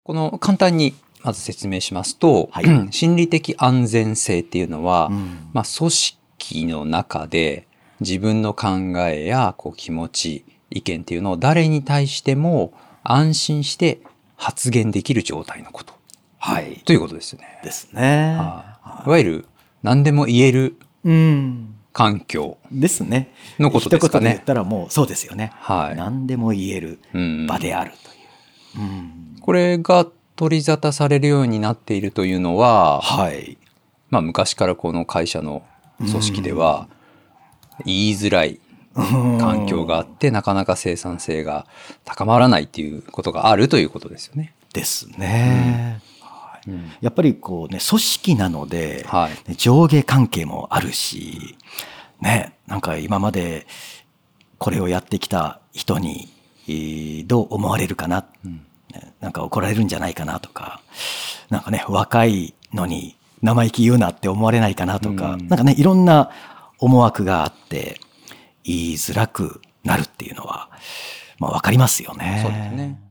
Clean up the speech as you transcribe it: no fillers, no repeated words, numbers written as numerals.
この簡単にまず説明しますと、 はい心理的安全性っていうのは、 うん組織の中で自分の考えや気持ち、意見っていうのを誰に対しても安心して発言できる状態のことはいということですよね。 ですね。 いわゆる何でも言えるうん環境ですね。 のことですかね。 一言で言ったらもうそうですよね。 はい。 何でも言えるうん場であるという。 これが取り沙汰されるようになっているというのは、 はい。 昔からこの会社の組織では言いづらい環境があってなかなか生産性が高まらないっていうことがあるということですよね。 ですね。はいやっぱりこうね、組織なので、 はい上下関係もあるし、ね、なんか今までこれをやってきた人にどう思われるかな、なんか怒られるんじゃないかなとか、なんかね、若いのに生意気言うなって思われないかなとか、なんかね、いろんな思惑があって言いづらくなるっていうのは、わかりますよね。 そうですね。